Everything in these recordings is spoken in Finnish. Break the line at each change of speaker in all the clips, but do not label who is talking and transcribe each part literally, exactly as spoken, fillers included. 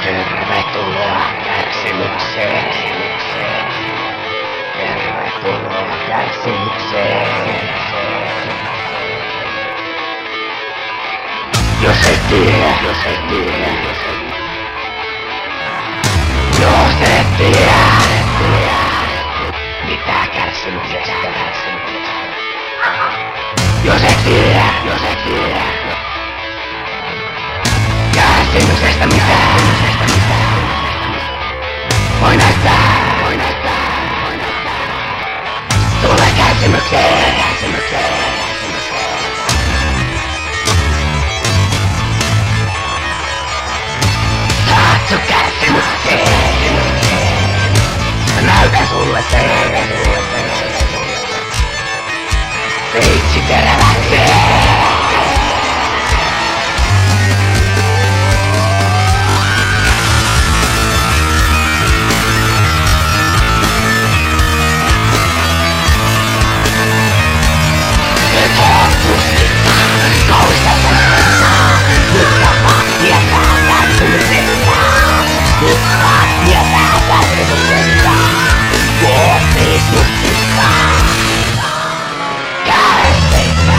Tervetuloa kärsimykseen. Tervetuloa kärsimykseen. Jos et tiedä, jos et tiedä, jos et tiedä, mitä kärsimyksestä kärsimyksestä. Jos et tiedä, jos et tiedä, kärsimyksestä mitään, voi näyttää, voi näyttää, voi näyttää. Tule kärsimykseen, kärsimykseen. Saatko kärsimykseen? Mä näytän sulle sen. Veitsi teräväkseen. Nyt on puskista, kauista puskista. Nyt saat tietää kärsimyksestä. Nyt saat tietää kärsimyksestä. Kohti puskista. Kärsitä.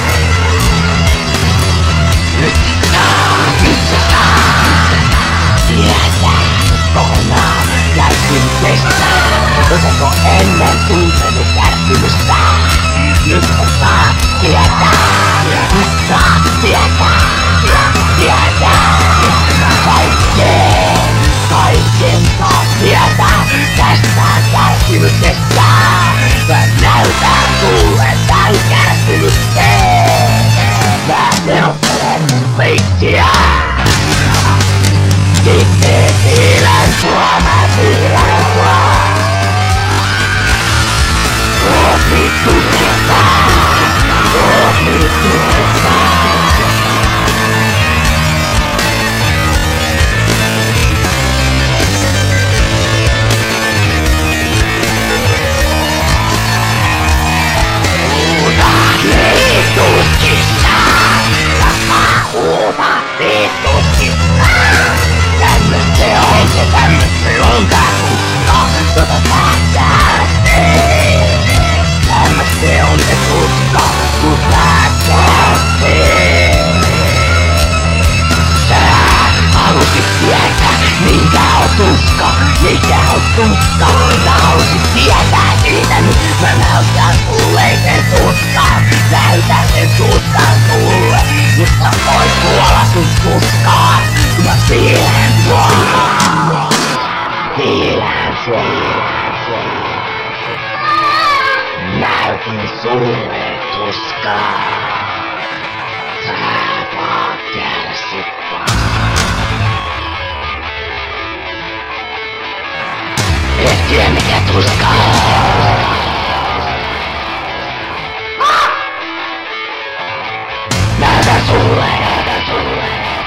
Nyt saat, nyt sä saat tietää kokonaan kärsimyksestä. Oletko ennen tuntenut kärsimystä? Nyt sä saat tietää, nyt saat tietää, tietää, kaikkeen, kaiken saat tietää tästä kärsimyksestä. Mä näytän sulle tän kärsimyksen. Mä neuvostelen mun veitsiä. Sitten piilän sua, mä piilän sua. Kohti tuskista, kohti tuskista. Huutat niin tuskista, sä huutat niin tuskista. Tämmöstä se on, se tämmöstä se on tää tuska, jota sä kärsii. Tämmöstä se on se tuska, kun sä kärsii. Sä halusit tietää, minkä on tuska, mikä on tuska. Sä halusit tietää siitä, nyt mä näytän sulle sen tuskan. Näytän sen tuskan sulle, nyt sä voit kuolla sun tuskaan. Kun mä piilän sua, piilän sua. Näytin sulle tuskaa. Sä vaan kärsit vaan. Et tiedä mikä tuska on. Näytän sulle, näytän sulle.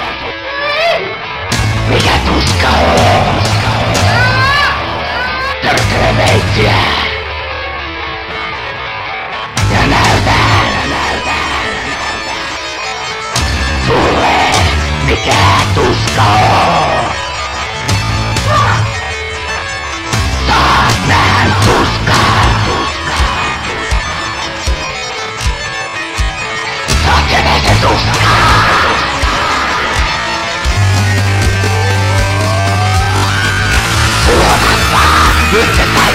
Mikä tuska on? Törkkele veitsiä. Ja näytän, näytän, näytän sulle, mikä tuska on. Saat nähdä tuskaa, tuskaa. Saat nähdä se tuskaa. Luotat vaan, nyt se